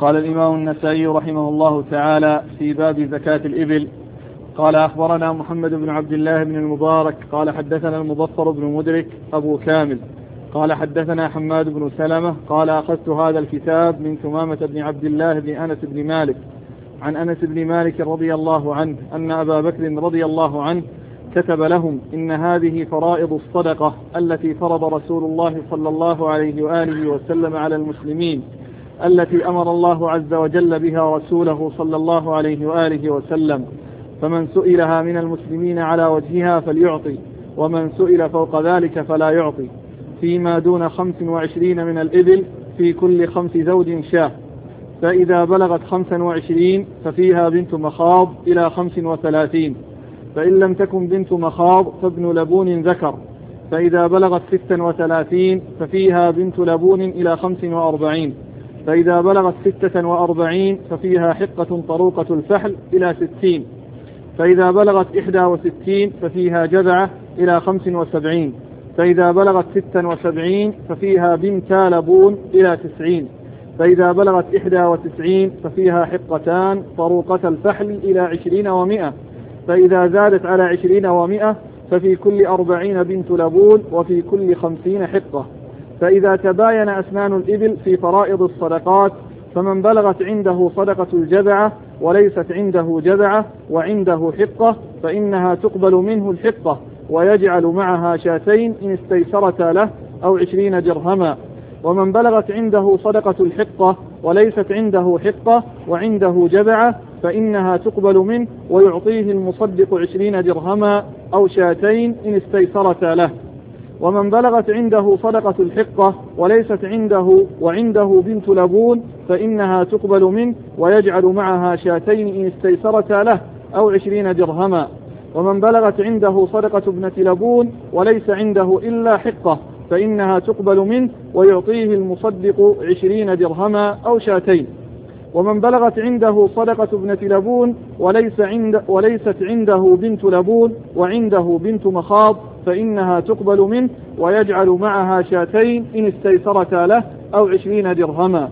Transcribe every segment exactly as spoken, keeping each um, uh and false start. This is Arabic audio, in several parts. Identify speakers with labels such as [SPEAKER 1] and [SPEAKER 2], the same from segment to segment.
[SPEAKER 1] قال الإمام النسائي رحمه الله تعالى في باب زكاة الإبل. قال أخبرنا محمد بن عبد الله بن المبارك قال حدثنا المظفر بن مدرك أبو كامل قال حدثنا حماد بن سلمة قال أخذت هذا الكتاب من ثمامة بن عبد الله بن أنس بن مالك عن أنس بن مالك رضي الله عنه أن أبا بكر رضي الله عنه كتب لهم: إن هذه فرائض الصدقة التي فرض رسول الله صلى الله عليه وآله وسلم على المسلمين، التي أمر الله عز وجل بها رسوله صلى الله عليه وآله وسلم، فمن سئلها من المسلمين على وجهها فليعطي، ومن سئل فوق ذلك فلا يعطي، فيما دون خمس وعشرين من الإبل في كل خمس زوج شاه، فإذا بلغت خمسا وعشرين ففيها بنت مخاض إلى خمس وثلاثين، فإن لم تكن بنت مخاض فابن لبون ذكر، فإذا بلغت ستا وثلاثين ففيها بنت لبون إلى خمس وأربعين، فإذا بلغت ستة وأربعين ففيها حقة طروقة الفحل إلى ستين، فإذا بلغت إحدى وستين ففيها جذعة إلى خمس وسبعين، فإذا بلغت ستا وسبعين ففيها بنتا لبون إلى تسعين، فإذا بلغت إحدى وتسعين ففيها حقتان طروقة الفحل إلى عشرين ومئة، فإذا زادت على عشرين ومئة ففي كل أربعين بنت لبون وفي كل خمسين حقة. فإذا تباين أسنان الإبل في فرائض الصدقات فمن بلغت عنده صدقة الجذعة وليست عنده جذعة وعنده حقة فإنها تقبل منه الحقة ويجعل معها شاتين إن استيسرتا له أو عشرين درهما. ومن بلغت عنده صدقة الحقة وليست عنده حقة وعنده جذعة فإنها تقبل منه ويعطيه المصدق عشرين درهما أو شاتين إن استيسرتا له. ومن بلغت عنده صدقة الحقة وليست عنده وعنده بنت لبون فإنها تقبل منه ويجعل معها شاتين إن استيسرتا له أو عشرين درهما. ومن بلغت عنده صدقة ابنة لبون وليس عنده إلا حقة فإنها تقبل منه ويعطيه المصدق عشرين درهما أو شاتين. ومن بلغت عنده صدقة ابنة لبون وليس عند وليست عنده بنت لبون وعنده بنت مخاض فإنها تقبل منه ويجعل معها شاتين إن استيسرتا له أو عشرين درهما.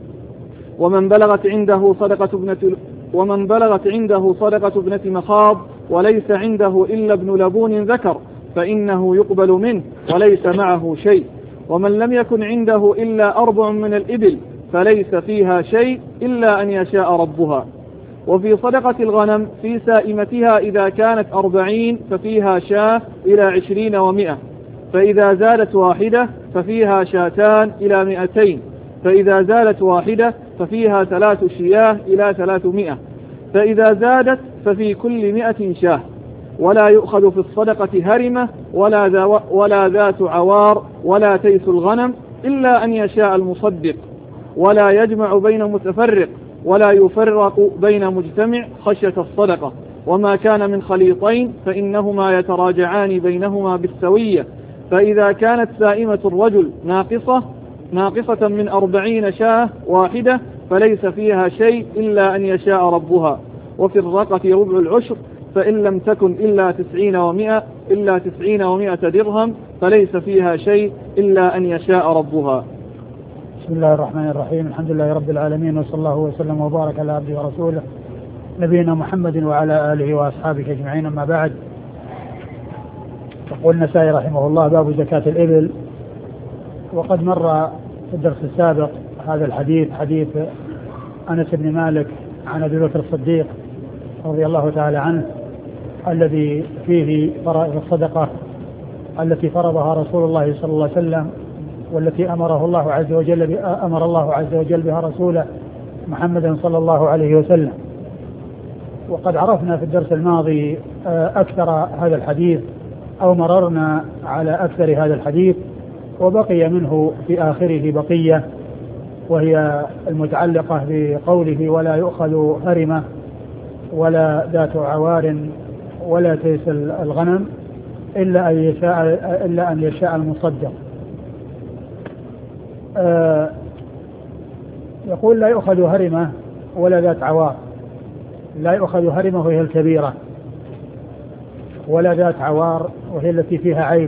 [SPEAKER 1] ومن بلغت عنده صدقة ابنة ومن بلغت عنده صدقة ابنة مخاض وليس عنده إلا ابن لبون ذكر فإنه يقبل منه وليس معه شيء. ومن لم يكن عنده إلا أربع من الإبل فليس فيها شيء إلا أن يشاء ربها. وفي صدقة الغنم في سائمتها إذا كانت أربعين ففيها شاة إلى عشرين ومئة، فإذا زادت واحدة ففيها شاتان إلى مئتين، فإذا زادت واحدة ففيها ثلاث شياه إلى ثلاثمائة، فإذا زادت ففي كل مئة شاه. ولا يؤخذ في الصدقة هرمة ولا, ذا ولا ذات عوار ولا تيس الغنم إلا أن يشاء المصدق. ولا يجمع بين متفرق ولا يفرق بين مجتمع خشية الصدقة. وما كان من خليطين فإنهما يتراجعان بينهما بالسوية. فإذا كانت سائمة الرجل ناقصة ناقصة من أربعين شاة واحدة فليس فيها شيء إلا أن يشاء ربها. وفي الرقة ربع العشر، فإن لم تكن إلا تسعين ومئة إلا تسعين ومئة درهم فليس فيها شيء إلا أن يشاء ربها.
[SPEAKER 2] بسم الله الرحمن الرحيم. الحمد لله رب العالمين، وصلى الله وسلم وبارك على عبده ورسوله نبينا محمد وعلى آله وأصحابه أجمعين. أما بعد، يقول النسائي رحمه الله: باب زكاة الإبل. وقد مر في الدرس السابق هذا الحديث، حديث أنس بن مالك عن أبي بكر الصديق رضي الله تعالى عنه، الذي فيه فرائض الصدقة التي فرضها رسول الله صلى الله عليه وسلم، والتي أمره الله عز وجل أمر الله عز وجل بها رسوله محمدا صلى الله عليه وسلم. وقد عرفنا في الدرس الماضي أكثر هذا الحديث، أو مررنا على أكثر هذا الحديث، وبقي منه في آخره بقية، وهي المتعلقة بقوله: ولا يؤخذ هرمة ولا ذات عوار ولا تيس الغنم إلا أن يشاء إلا أن يشاء المصدق. آه يقول: لا يؤخذ هرمة ولا ذات عوار. لا يؤخذ هرمة وهي الكبيرة، ولا ذات عوار وهي التي فيها عيب.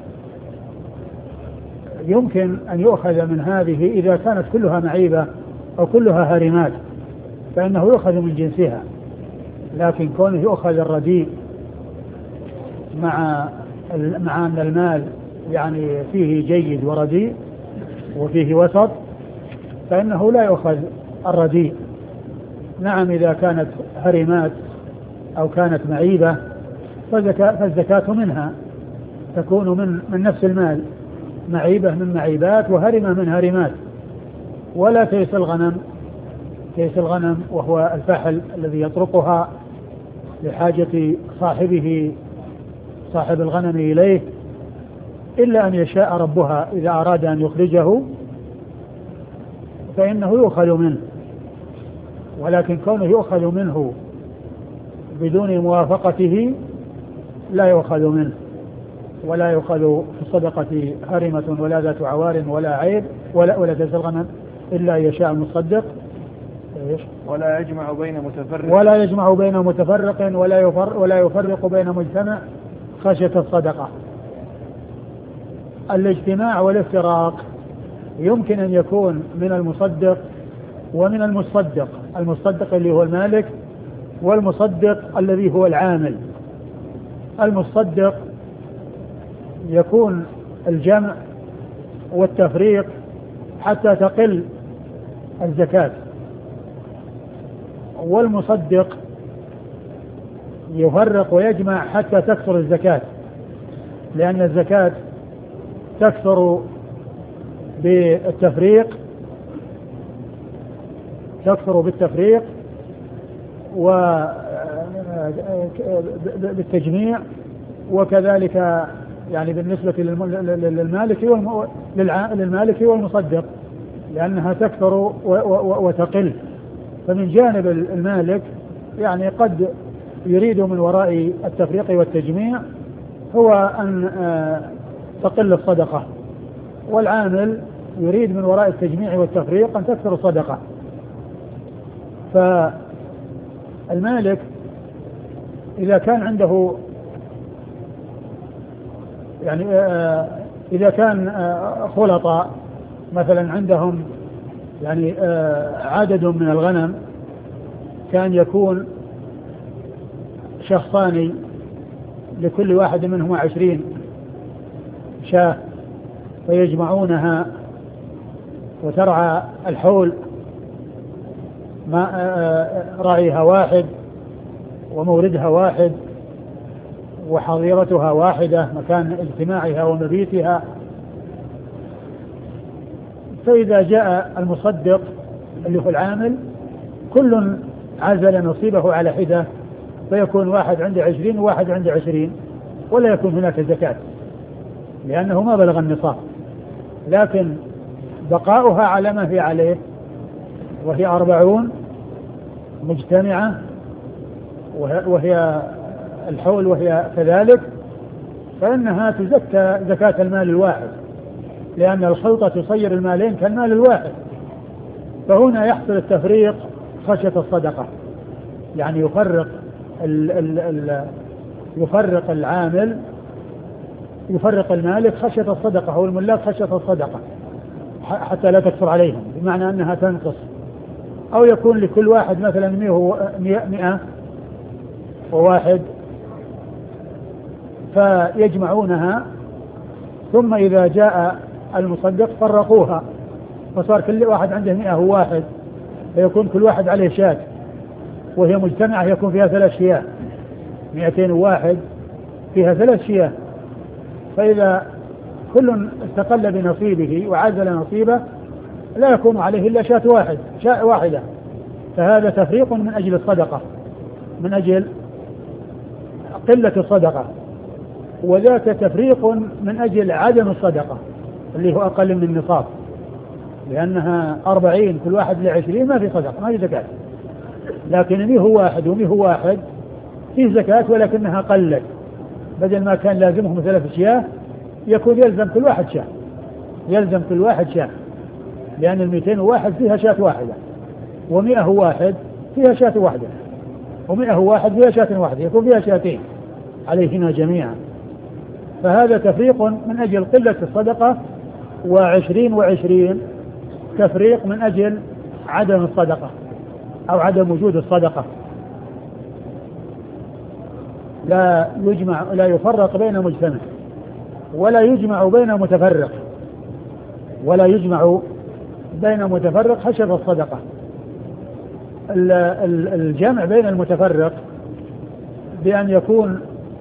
[SPEAKER 2] يمكن أن يؤخذ من هذه إذا كانت كلها معيبة أو كلها هرمات فإنه يؤخذ من جنسها. لكن كونه يؤخذ الرديء مع مع أن المال يعني فيه جيد ورديء وفيه وسط فإنه لا يؤخذ الرديء. نعم إذا كانت هرمات أو كانت معيبة فالزكاة منها تكون من من نفس المال، معيبة من معيبات وهرمة من هرمات. ولا تيس الغنم تيس الغنم وهو الفحل الذي يطرقها لحاجة صاحبه صاحب الغنم إليه إلا أن يشاء ربها إذا أراد أن يخرجه فإنه يؤخذ منه. ولكن كونه يؤخذ منه بدون موافقته لا يؤخذ منه، ولا يؤخذ في الصدقة هرمة ولا ذات عوار ولا عيب ولا ولا تيس الغنم إلا يشاء المصدق
[SPEAKER 1] ولا يجمع بين متفرق
[SPEAKER 2] ولا يجمع بين متفرق ولا يفرق ولا يفرق بين مجتمع خشية الصدقة. الاجتماع والافتراق يمكن أن يكون من المصدق ومن المصدق، المصدق اللي هو المالك والمصدق الذي هو العامل. المصدق يكون الجمع والتفريق حتى تقل الزكاة، والمصدق يفرق ويجمع حتى تكثر الزكاة، لأن الزكاة تكثر بالتفريق تكثر بالتفريق وبالتجميع، وكذلك يعني بالنسبة للمالك للمالك والمصدق لأنها تكثر وتقل. فمن جانب المالك يعني قد يريد من وراء التفريق والتجميع هو أن تقل الصدقة، والعامل يريد من وراء التجميع والتفريق أن تكثر الصدقة. فالمالك إذا كان عنده يعني إذا كان خلطاء مثلا عندهم يعني عدد من الغنم، كان يكون شخصان لكل واحد منهم عشرين شاة فيجمعونها وترعى الحول، ما راعيها واحد وموردها واحد وحظيرتها واحدة مكان اجتماعها ومبيتها. فإذا جاء المصدق اللي هو العامل كل عزل نصيبه على حدة، فيكون واحد عنده عشرين وواحد عنده عشرين ولا يكون هناك زكاة لأنه ما بلغ النصاب، لكن بقاؤها على ما هي عليه وهي أربعون مجتمعة وهي الحول وهي كذلك، فإنها تزكى زكاة المال الواحد، لأن الخلطة تصير المالين كالمال الواحد. فهنا يحصل التفريق خشية الصدقة، يعني يفرق ال ال ال يفرق العامل يفرق المالك خشية الصدقة أو الملاك خشية الصدقة حتى لا تكثر عليهم، بمعنى أنها تنقص، أو يكون لكل واحد مثلا مئة وواحد فيجمعونها، ثم إذا جاء المصدق فرقوها فصار كل واحد عنده مئة وواحد، فيكون كل واحد عليه شاة وهي مجتمعة يكون فيها ثلاث شياه، مئتين وواحد فيها ثلاث شياه. فإذا كل استقل بنصيبه وعزل نصيبه لا يكون عليه إلا شاة واحد شاة واحدة، فهذا تفريق من أجل الصدقة، من أجل قلة الصدقة، وذاك تفريق من أجل عدم الصدقة اللي هو أقل من النصاب، لأنها أربعين كل واحد لعشرين ما في صدقة ما في زكاة. لكن ميه واحد وميه واحد فيه زكاة ولكنها قلت، بدل ما كان لازمهم ثلاث شياه يكون يلزم كل واحد شاه، يلزم كل واحد شاه، لأن المئتين واحد فيها شاة واحدة ومئة واحد فيها شاة واحدة ومئة واحد فيها شاة واحدة، يكون فيها شاتين عليهما جميعا. فهذا تفريق من أجل قلة الصدقة، وعشرين وعشرين تفريق من أجل عدم الصدقة أو عدم وجود الصدقة. لا يجمع لا يفرق بين مجتمع ولا يجمع بين متفرق ولا يجمع بين متفرق حسب الصدقة. الجمع بين المتفرق بأن يكون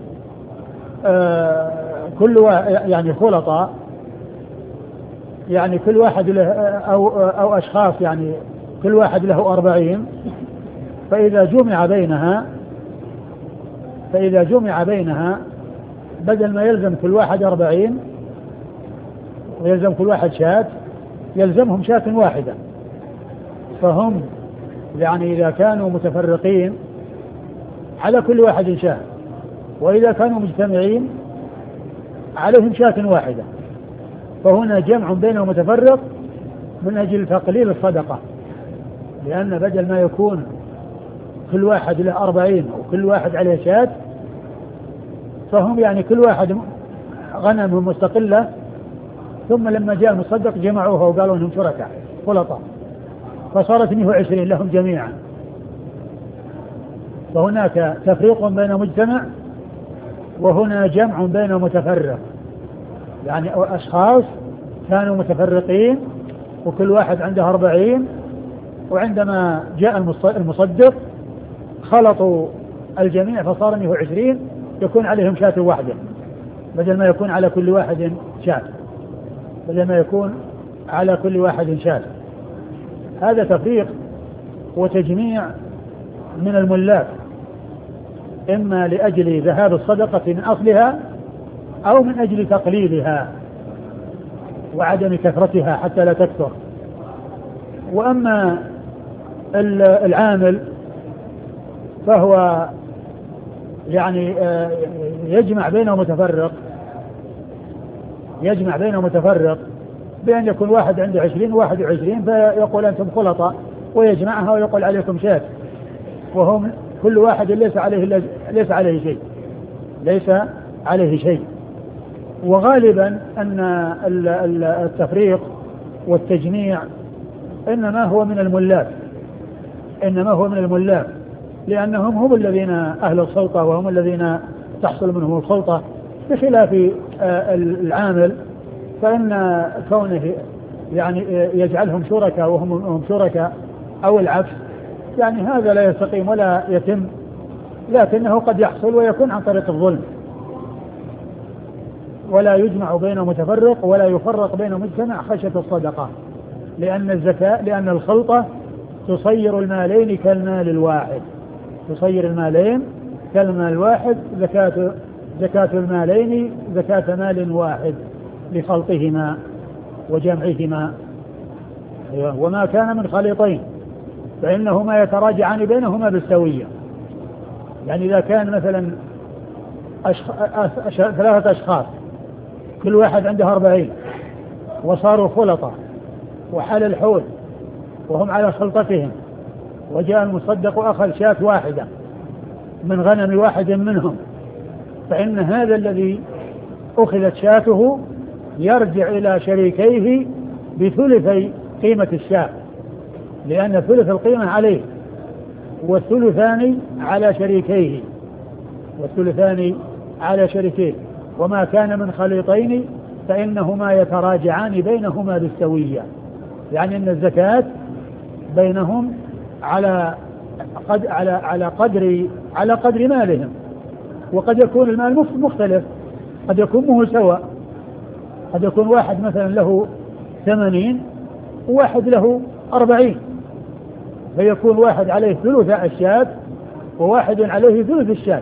[SPEAKER 2] آه كل يعني خلطاء، يعني كل واحد له أو, أو أشخاص يعني كل واحد له أربعين، فإذا جمع بينها فإذا جمع بينها بدل ما يلزم كل واحد أربعين ويلزم كل واحد شاة، يلزمهم شاة واحدة. فهم يعني إذا كانوا متفرقين على كل واحد شاة، وإذا كانوا مجتمعين عليهم شاة واحدة. فهنا جمع بين متفرق من أجل تقليل الصدقة، لأن بدل ما يكون كل واحد له أربعين وكل واحد عليه شاة، فهم يعني كل واحد غنم مستقلة، ثم لما جاء المصدق جمعوها وقالوا انهم شركاء خلطاء، فصارت مئة وعشرين لهم جميعا. فهناك تفريق بين مجتمع، وهنا جمع بين متفرق، يعني أشخاص كانوا متفرقين وكل واحد عنده أربعين، وعندما جاء المصدق خلطوا الجميع فصار مئة وعشرين، يكون عليهم شاة واحدة بدل ما يكون على كل واحد شاة بدل ما يكون على كل واحد شاة. هذا تفريق وتجميع من الملاك، إما لأجل ذهاب الصدقة من أصلها أو من أجل تقليلها وعدم كثرتها حتى لا تكثر. وأما العامل فهو يعني يجمع بينه متفرق يجمع بينه متفرق بأن يكون واحد عنده عشرين وواحد وعشرين، فيقول أنتم خلطاء ويجمعها ويقول عليكم شاة، وهم كل واحد ليس عليه ليس عليه شيء ليس عليه شيء. وغالبا أن التفريق والتجميع إنما هو من الملاك إنما هو من الملاك لأنهم هم الذين أهل الخلطة وهم الذين تحصل منهم الخلطة، بخلاف العامل فإن كونه يعني يجعلهم شركاء وهم شركاء أو العكس، يعني هذا لا يستقيم ولا يتم، لكنه قد يحصل ويكون عن طريق الظلم. ولا يجمع بين متفرق ولا يفرق بين مجتمع خشية الصدقة، لأن الزكاة لأن الخلطة تصير المالين كالمال الواحد تصير المالين كالمال الواحد زكاة زكاة المالين زكاة مال واحد لخلطهما وجمعهما. وما كان من خليطين فإنهما يتراجعان بينهما بالسوية. يعني إذا كان مثلا أشخ... أش... ثلاثة أشخاص كل واحد عنده أربعين وصاروا خلطة وحال الحول وهم على خلطتهم، وجاء المصدق أخذ شاة واحدة من غنم واحد منهم، فإن هذا الذي أخذت شاته يرجع إلى شريكيه بثلثي قيمة الشاة، لأن ثلث القيمة عليه والثلثان على شريكيه والثلثان على شريكيه. وما كان من خليطين فإنهما يتراجعان بينهما بالسوية، يعني أن الزكاة بينهم على قد على على قدر على قدر مالهم. وقد يكون المال مختلف، قد يكون مو سواء، قد يكون واحد مثلا له ثمانين وواحد له أربعين، فيكون واحد عليه ثلث الشاة وواحد عليه ثلث الشاة.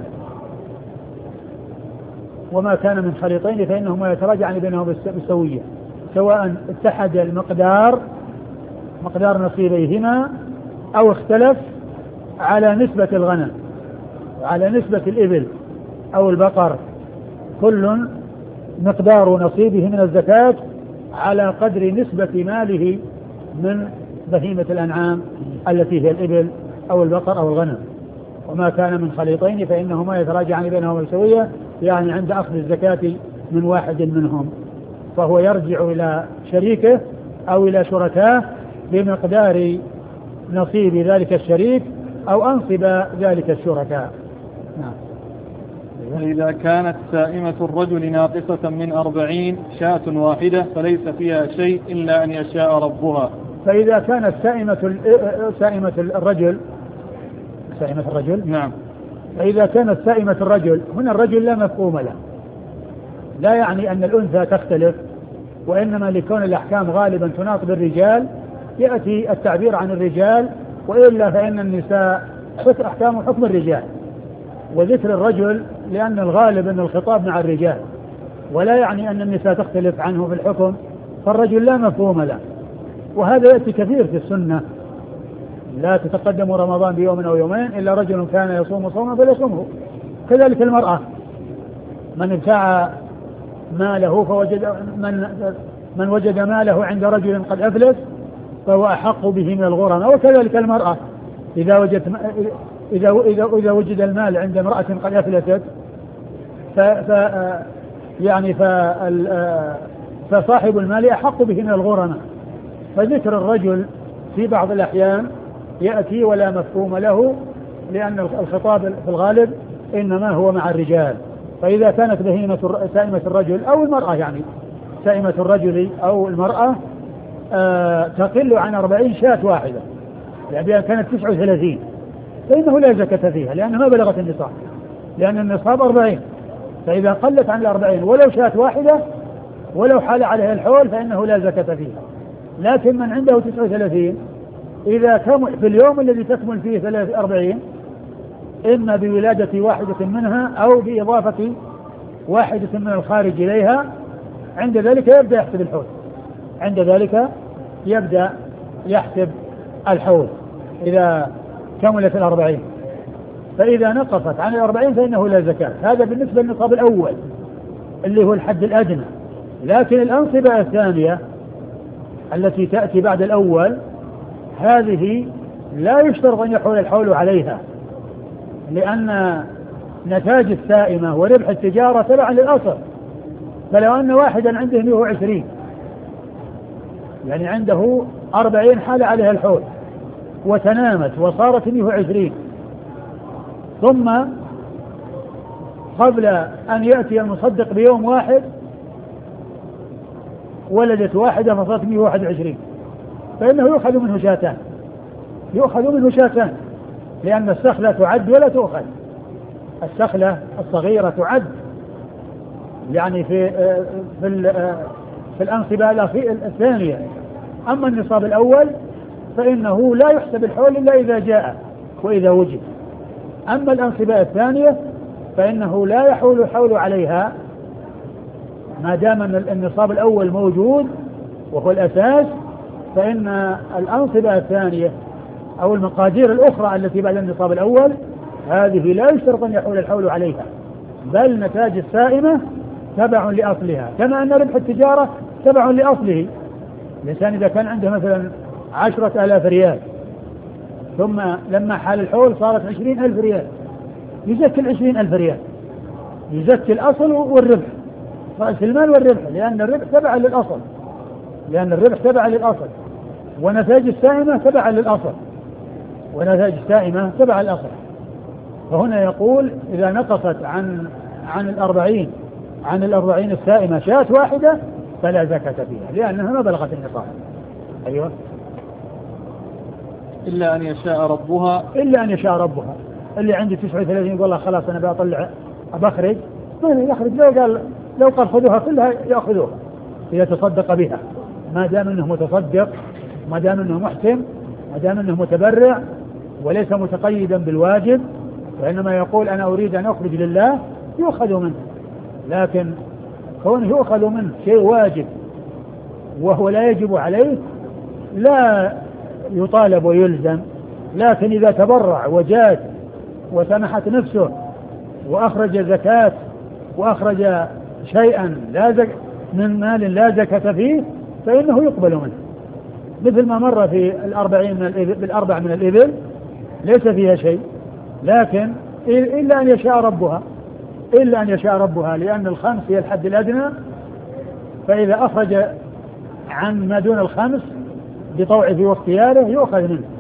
[SPEAKER 2] وما كان من خليطين فإنهما يتراجعان بينهما بالسوية، سواء اتحد المقدار مقدار نصيبيهما أو اختلف على نسبة الغنم على نسبة الإبل أو البقر، كل مقدار نصيبه من الزكاة على قدر نسبة ماله من بهيمة الأنعام التي هي الإبل أو البقر أو الغنم. وما كان من خليطين فإنهما يتراجعان بينهما بالسوية، يعني عند أخذ الزكاة من واحد منهم فهو يرجع إلى شريكه أو إلى شركاه بمقدار نصيب ذلك الشريك أو أنصب ذلك الشركاء. نعم.
[SPEAKER 1] فإذا كانت سائمة الرجل ناقصة من أربعين شاة واحدة فليس فيها شيء إلا أن يشاء ربها.
[SPEAKER 2] فإذا كانت سائمة سائمة الرجل سائمة الرجل
[SPEAKER 1] نعم.
[SPEAKER 2] فإذا كانت سائمة الرجل، هنا الرجل لا مفهوم له، لا يعني أن الأنثى تختلف، وإنما لكون الأحكام غالبا تناط بالرجال يأتي التعبير عن الرجال، وإلا فإن النساء أحكام حكم الرجال، وذكر الرجل لأن الغالب أن الخطاب مع الرجال، ولا يعني أن النساء تختلف عنه في الحكم، فالرجل لا مفهوم له. وهذا يأتي كثير في السنة، لا تتقدم رمضان بيوم أو يومين إلا رجل كان يصوم صوما فليصومه. كذلك المرأة، من ابتاع ماله فوجد من من وجد ماله عند رجل قد أفلس فهو أحق به من الغرماء. وكذلك المرأة إذا وجدت إذا إذا إذا وجد المال عند امرأة قد أفلست ف ف يعني فصاحب المال أحق به من الغرماء. فذكر الرجل في بعض الأحيان يأتي ولا مفهوم له، لأن الخطاب في الغالب إنما هو مع الرجال. فإذا كانت بهيمة سائمة الرجل أو المرأة، يعني سائمة الرجل أو المرأة آه تقل عن أربعين شاة واحدة، يعني كانت تسعة وثلاثين فإنه لا زكاة فيها لأنها ما بلغت النصاب، لأن النصاب أربعين. فإذا قلت عن الأربعين ولو شاة واحدة ولو حال عليها الحول فإنه لا زكاة فيها. لكن من عنده تسعة وثلاثين إذا كمل في اليوم الذي تكمل فيه أربعين إما بولادة واحدة منها أو بإضافة واحدة من الخارج إليها، عند ذلك يبدأ يحسب الحول، عند ذلك يبدأ يحسب الحول إذا كملت الأربعين. فإذا نقصت عن الأربعين فإنه لا زكاة. هذا بالنسبة للنصاب الأول اللي هو الحد الأدنى. لكن الأنصبة الثانية التي تأتي بعد الأول هذه لا يشترط أن يحول الحول عليها، لأن نتاج السائمة وربح التجارة تبعا للأصل. فلو أن واحدا عنده مئة وعشرين يعني عنده أربعين حال عليها الحول وتنامت وصارت مئة وعشرين، ثم قبل أن يأتي المصدق بيوم واحد ولدت واحدة فصارت مئة وواحد وعشرين، فإنه يؤخذ منه شاتان، يؤخذ منه شاتان، لأن السخلة تعد ولا تؤخذ. السخلة الصغيرة تعد يعني في في في الأنصبة الثانية. أما النصاب الأول فإنه لا يحسب الحول إلا إذا جاء وإذا وجد. أما الأنصبة الثانية فإنه لا يحول الحول عليها ما دام أن النصاب الأول موجود وهو الأساس، فإن الأنصبة الثانية أو المقادير الأخرى التي بعد النصاب الأول هذه لا يشترط أن يحول الحول عليها، بل نتاج السائمة تبع لأصلها، كما أن ربح التجارة تبع لأصله. الإنسان إذا كان عنده مثلا عشرة آلاف ريال ثم لما حال الحول صارت عشرين ألف ريال يزكي العشرين ألف ريال، يزكي الأصل والربح، رأس المال والربح، لأن الربح تبع للأصل، لأن الربح تبع للأصل، ونتاج السائمة تبع للأصل، ونتاج السائمة تبع الأصل. فهنا يقول إذا نقصت عن عن الأربعين عن الأربعين السائمة شاة واحدة فلا زكاة فيها لأنها ما بلغت النصاب. أيوة.
[SPEAKER 1] إلا أن يشاء ربها
[SPEAKER 2] إلا أن يشاء ربها. اللي عندي تسعة وثلاثين يقول الله خلاص أنا بطلع أبخرج، ما يخرج، لو قال لو قال خذوها كلها يأخذوها يتصدق بها، ما دام أنه متصدق، ما دام أنه محسن، ما دام أنه متبرع وليس متقيدا بالواجب، وإنما يقول أنا أريد أن أخرج لله يؤخذ منه. لكن كونه يؤخذ منه شيء واجب وهو لا يجب عليه لا يطالب ويلزم. لكن إذا تبرع وجاد وسمحت نفسه وأخرج زكاة وأخرج شيئا لا زك من مال لا زكاة فيه فإنه يقبل منه، مثل ما مر في الأربعين من الإبل بالأربع من الإبل ليس فيها شيء، لكن إلا أن يشاء ربها، إلا أن يشاء ربها، لأن الخمس هي الحد الأدنى، فإذا أخرج عن ما دون الخمس بطوعه واختياره يؤخذ منه،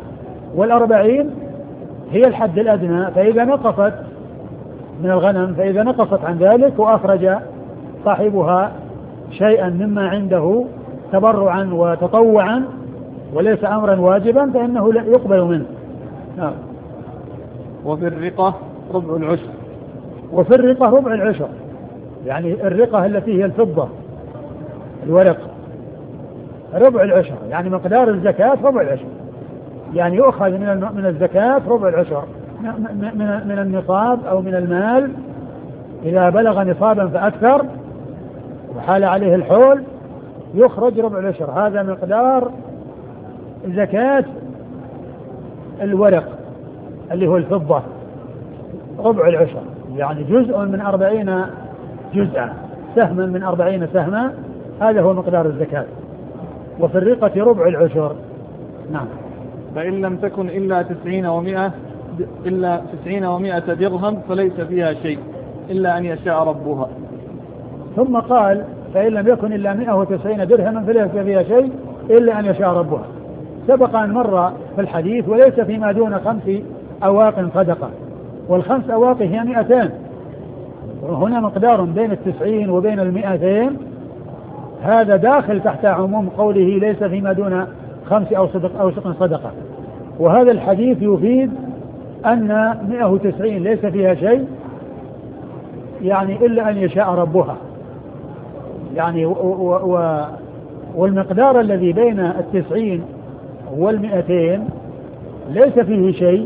[SPEAKER 2] والأربعين هي الحد الأدنى. فإذا نقصت من الغنم فإذا نقصت عن ذلك وأخرج صاحبها شيئا مما عنده تبرعا وتطوعا وليس أمرا واجبا فإنه يقبل منه. نعم.
[SPEAKER 1] وفي الرقة ربع العشر.
[SPEAKER 2] وفي الرقة ربع العشر، يعني الرقة التي هي الفضة الورق ربع العشر، يعني مقدار الزكاة ربع العشر، يعني يؤخذ من من الزكاة ربع العشر من من النصاب أو من المال إذا بلغ نصابا فأكثر وحال عليه الحول يخرج ربع العشر. هذا مقدار زكاة الورق اللي هو الفضة ربع العشر، يعني جزء من أربعين جزءا، سهما من أربعين سهما، هذا هو مقدار الزكاة. وفي الرقة ربع العشر. نعم.
[SPEAKER 1] فإن لم تكن إلا تسعين ومائة إلا تسعين ومائة درهم فليس فيها شيء إلا أن يشاء ربها.
[SPEAKER 2] ثم قال فإن لم يكن إلا مائة وتسعين درهما فليس فيها شيء إلا أن يشاء ربها. سبق أن مر في الحديث وليس فيما دون خمس أواق صدقة، والخمس أواق هي مئتان، وهنا مقدار بين التسعين وبين المئتين، هذا داخل تحت عموم قوله ليس فيما دون خمس أو صدق أو سق صدقة. وهذا الحديث يفيد أن مئة وتسعين ليس فيها شيء يعني إلا أن يشاء ربها، يعني و و و والمقدار الذي بين التسعين والمئتين ليس فيه شيء،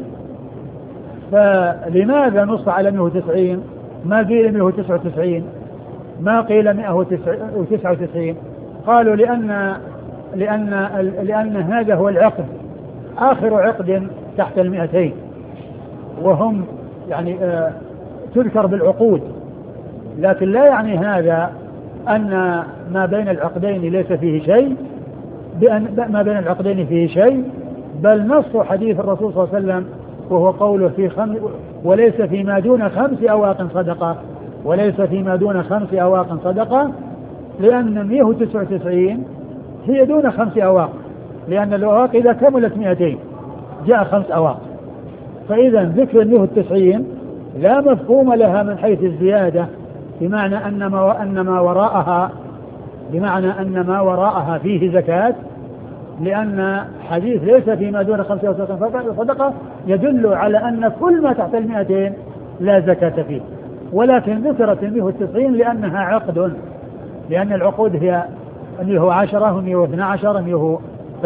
[SPEAKER 2] فلماذا نص على مئة وتسعين ما قيل مئة وتسعة وتسعين ما قيل مئة وتسعة وتسعين؟ قالوا لأن لأن لأن هذا هو العقد آخر عقد تحت المئتين، وهم يعني آه تذكر بالعقود، لكن لا يعني هذا أن ما بين العقدين ليس فيه شيء، بأن ما بين العقدين فيه شيء، بل نص حديث الرسول صلى الله عليه وسلم وهو قوله في خم وليس فيما دون خمس أواق صدقة، وليس فيما دون خمس أواق صدقة، لأن مئة وتسعة وتسعين هي دون خمس أواق، لأن الأواق إذا كملت مئتين جاء خمس أواق، فإذا ذكر مئة وتسعين لا مفهوم لها من حيث الزيادة، بمعنى أن ما, أن ما وراءها بمعنى أن ما وراءها فيه زكاة، لأن حديث ليس فيما دون خمسة أواق صدقة يدل على أن كل ما تحت المئتين لا زكاة فيه، ولكن ذكرت المئة وتسعين لأنها عقد، لأن العقود هي مئة وعشرة ومئة واثنى عشر مئة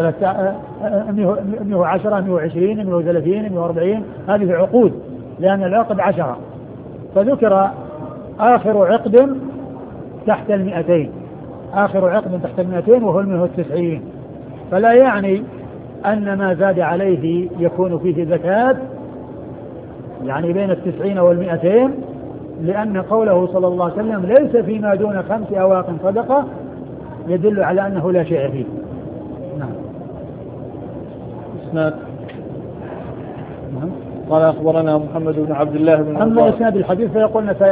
[SPEAKER 2] وعشرة مئة وعشرين مئة وثلاثين مئة وأربعين، هذه عقود لأن العقد عشرة، فذكر آخر عقد تحت المئتين آخر عقد تحت المئتين وهو المئة وتسعين، فلا يعني أن ما زاد عليه يكون فيه زكاة يعني بين التسعين والمئتين، لأن قوله صلى الله عليه وسلم ليس فيما دون خمس أواق صدقة يدل على أنه لا شيء فيه. نعم.
[SPEAKER 1] إسناد. قال أخبرنا محمد بن عبد الله بن
[SPEAKER 2] أما إسناد الحديث فيقولنا